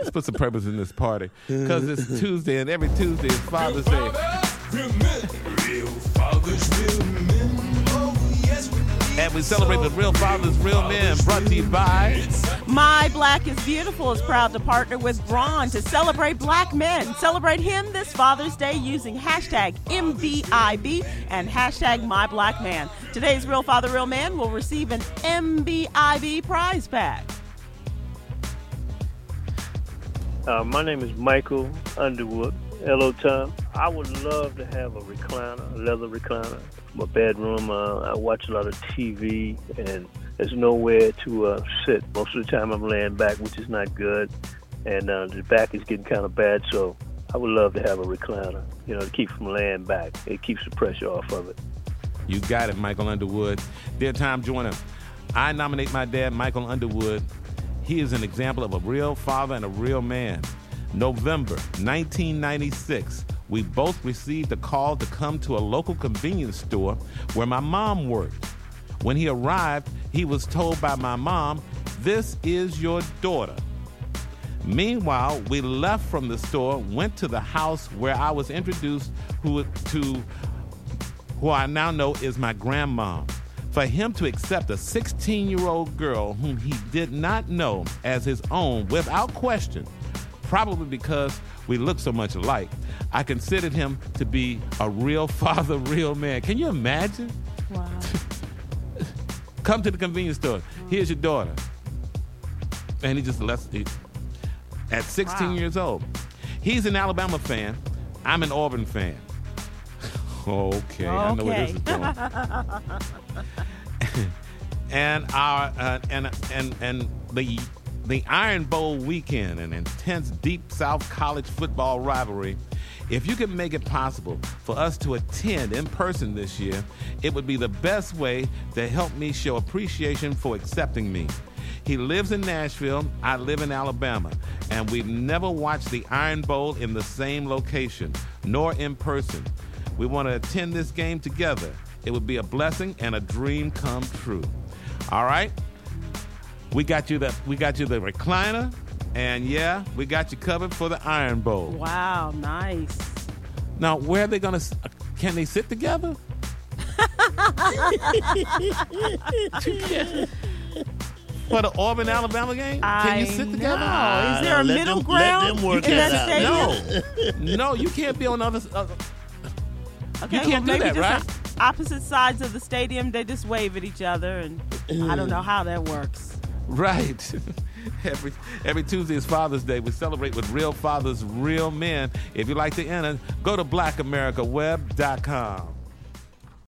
Let's put some purpose in this party. Because it's Tuesday, and every Tuesday is Father's Day. Real fathers, real men. Oh, yes, And we celebrate with Real Fathers, Real Men, brought to you by... My Black is Beautiful is proud to partner with Braun to celebrate black men. Celebrate him this Father's Day using hashtag MBIB and hashtag MyBlackMan. Today's Real Father, Real Man will receive an MBIB prize pack. My name is Michael Underwood. Hello, Tom. I would love to have a recliner, a leather recliner. My bedroom, I watch a lot of TV, and there's nowhere to sit. Most of the time I'm laying back, which is not good, and the back is getting kind of bad, so I would love to have a recliner, to keep from laying back. It keeps the pressure off of it. You got it, Michael Underwood. Dear Tom Joyner, I nominate my dad, Michael Underwood. He is an example of a real father and a real man. November 1996, we both received a call to come to a local convenience store where my mom worked. When he arrived, he was told by my mom, "This is your daughter." Meanwhile, we left from the store, went to the house where I was introduced who I now know is my grandma. For him to accept a 16-year-old girl whom he did not know as his own without question, probably because we look so much alike, I considered him to be a real father, real man. Can you imagine? Wow. Come to the convenience store. Here's your daughter. And he just left it at 16 years old. He's an Alabama fan. I'm an Auburn fan. Okay, I know where this is going. And the Iron Bowl weekend, an intense Deep South college football rivalry. If you could make it possible for us to attend in person this year, it would be the best way to help me show appreciation for accepting me. He lives in Nashville, I live in Alabama, and we've never watched the Iron Bowl in the same location, nor in person. We want to attend this game together. It would be a blessing and a dream come true. All right? We got you the recliner, and yeah, we got you covered for the Iron Bowl. Wow, nice. Now, where are they going to, can they sit together? For the Auburn, Alabama game? Can you sit together? Is there a middle ground in that stadium? No, you can't be on the other. Okay, you can't do that, right? Opposite sides of the stadium, they just wave at each other, and I don't know how that works. Right. Every Tuesday is Father's Day. We celebrate with Real Fathers, Real Men. If you'd like to enter, go to blackamericaweb.com.